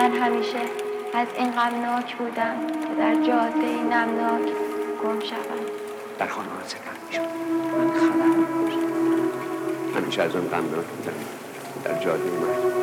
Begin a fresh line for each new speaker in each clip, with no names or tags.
من همیشه از این غمناک بودم که در جاده نمناک گم شوم.
در خانه ها سپر میشم، من خبر نداشتم. همیشه از اون غمناک بودم در جاده مرگ.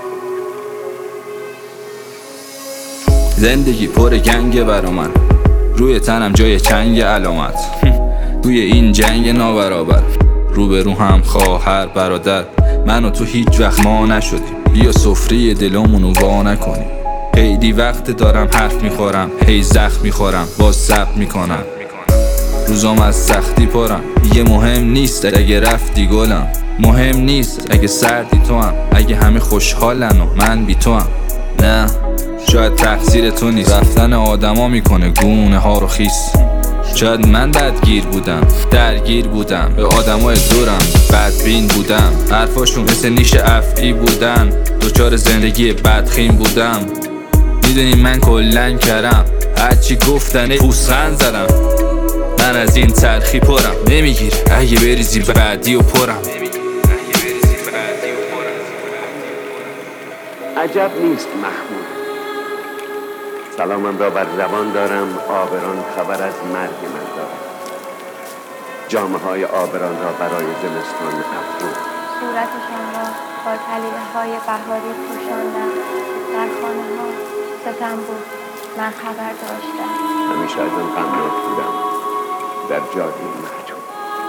زندگی پر گنگه برا من، روی تنم جای چنگ علامت. توی این جنگ نابرابر، روبرو هم خواهر برادر. من و تو هیچ وقت ما نشدیم، بیا سفره دلمونو وا نکنیم. خیلی وقت دارم حرف میخورم، هی زخم میخورم باز صبر میکنم. روزام از سختی پرم، دیگه مهم نیست اگه رفتی گلم. مهم نیست اگه سردی تو هم، اگه همه خوشحالن و من بی تو هم. نه شاید تقصیر تو نیست، رفتن آدما میکنه گونه ها رو خیس. شاید من بدگیر بودم، درگیر بودم به آدمای دورم، بدبین بودم، حرفاشون مثل نیش افعی بودن، دوچار زندگی بدخیم بودم. میدونی من کلن کردم، هرچی گفتنه پوزخند زدم. من از این تلخی پرم، نمیگیر اگه بریزی بعدی و پرم.
عجب نیست محمود، سلامم را بر زبان دارم، آبران خبر از مرگ من دارم. جامه های آبران را برای زمستان افروخت،
صورتشان را با کلیله های بهاری پوشاندم. در خانه ها ستم بود، من خبر داشتم.
همیشه از اون غمناک بودم در جاده محجوب.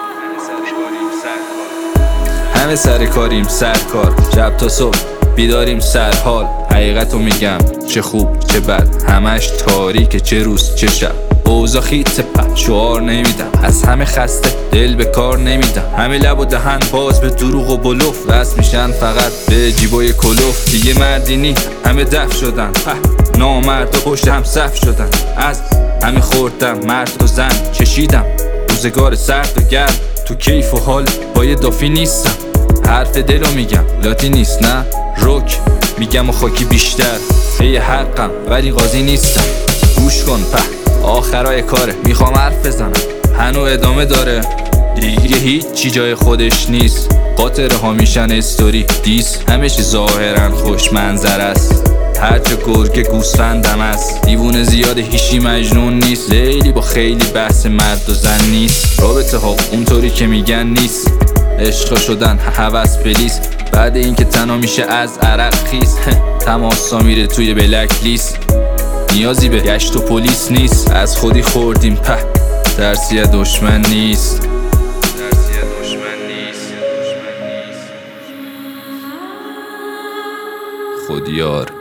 همه سر کاریم سرکار، شب تا صبح بیداریم سرحال. حقیقتو میگم چه خوب چه بد، همش تاریکه، چه روز چه شب. اوضاع خیته په شعار نمیدم، از همه خسته دل به کار نمیدم. همه لب و دهن باز به دروغ و بلوف، وصل میشن فقط به جیبای کلوف. دیگه مردی نی همه دف شدن، نامرد و پشت هم صف شدن. از همه خوردم مرد و زن چشیدم، روزگار سرد و گرم. تو کیف و حال با یه دافی نیستم، حرف دلو میگم لاتی نیست نه روک میگم و خاکی بیشتر. هی حقم ولی قاضی نیستم، گوش کن په آخرای کاره. میخوام حرف بزنم هنو ادامه داره، دیگه هیچ چی جای خودش نیست. قاطره ها میشن استوری دیس، همه چی ظاهرا خوش منظر است. هرچه گرگه گوسفندم است، دیوونه زیاد هیچی مجنون نیست. لیلی با خیلی بحث مرد و زن نیست، رابطه ها اونطوری که میگن نیست. عشق شدن هوس پلیس، بعد اینکه تنها میشه از عرق خیس. تماسا میره توی بلک لیست، نیازی به گشت و پلیس نیست. از خودی خوردیم په درسی دشمن نیست. خودیار